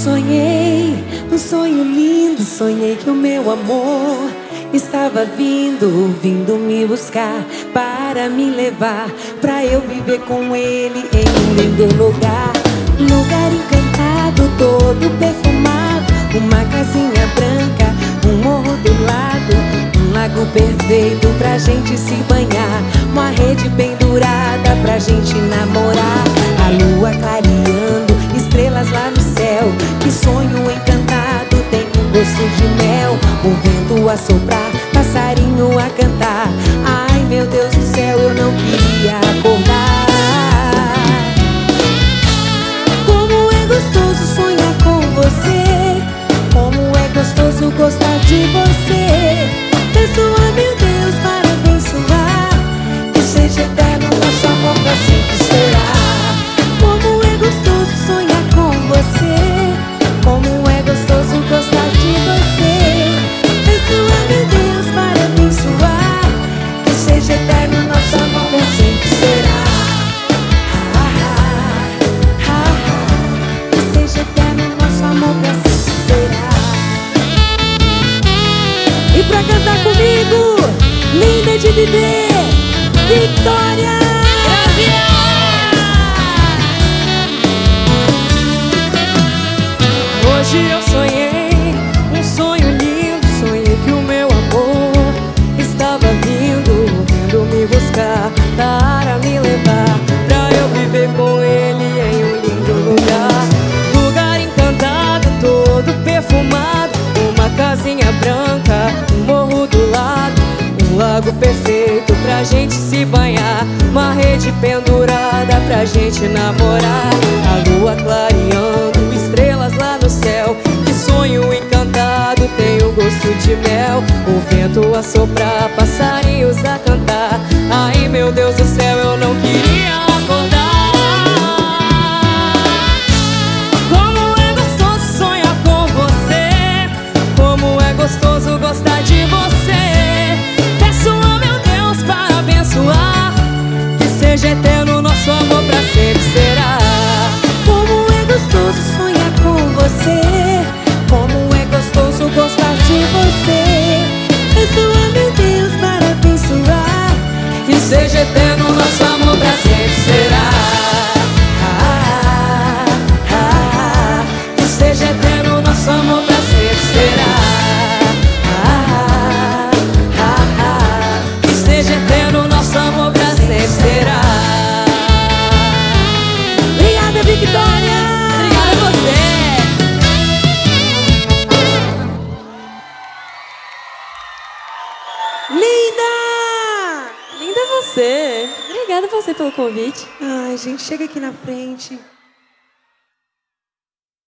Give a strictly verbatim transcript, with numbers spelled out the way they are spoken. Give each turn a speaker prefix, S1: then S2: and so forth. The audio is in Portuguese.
S1: Sonhei um sonho lindo, sonhei que o meu amor estava vindo, vindo me buscar para me levar, pra eu viver com ele em um lindo lugar. Lugar encantado, todo perfumado, uma casinha branca, um morro do lado, um lago perfeito pra gente se banhar, uma rede pendurada pra gente namorar, a lua clareando, estrelas lá no céu. Que sonho encantado, tem um gosto de mel, o vento a soprar, passarinho a cantar. Ai meu Deus do céu, eu não queria acordar. Como é gostoso sonhar com você, como é gostoso gostar de você. Peço a meu Deus para abençoar, que seja eterno nosso amor pra sempre será. Como é gostoso sonhar com você, como é gostoso gostar de você. Peço a meu Deus para abençoar, que seja eterno nosso amor pra sempre será. Ah, ah, ah, ah, que seja eterno nosso amor pra sempre será. E pra cantar comigo, linda de viver, Vitória!
S2: Hoje eu sonhei um sonho lindo, sonhei que o meu amor estava vindo, vindo me buscar para me levar, pra eu viver com ele em um lindo lugar. Lugar encantado, todo perfumado, uma casinha branca, um morro do lado, um lago perfeito pra gente se banhar, uma rede pendurada pra gente namorar, a lua clareando, estrelas lá no céu. Que sonho encantado, tem o gosto de mel, o vento a soprar, passarinhos a cantar. Ai meu Deus do céu, eu não queria acordar. Como é gostoso sonhar com você, como é gostoso gostar de você. Peço a meu Deus para abençoar, que seja eterno nosso amor pra sempre será.
S1: Como é gostoso sonhar com você, como é gostoso gostar de você. Peço a meu Deus para abençoar,
S2: que seja eterno nosso amor pra sempre será.
S1: ah, ah, ah,
S2: Que seja eterno nosso amor pra sempre será.
S1: ah, ah, ah.
S2: Que seja eterno nosso amor pra sempre será.
S1: Obrigada, Vitória!
S2: Obrigada a você.
S1: Linda!
S2: Linda você. Obrigada a você pelo convite.
S1: Ai, gente, chega aqui na frente.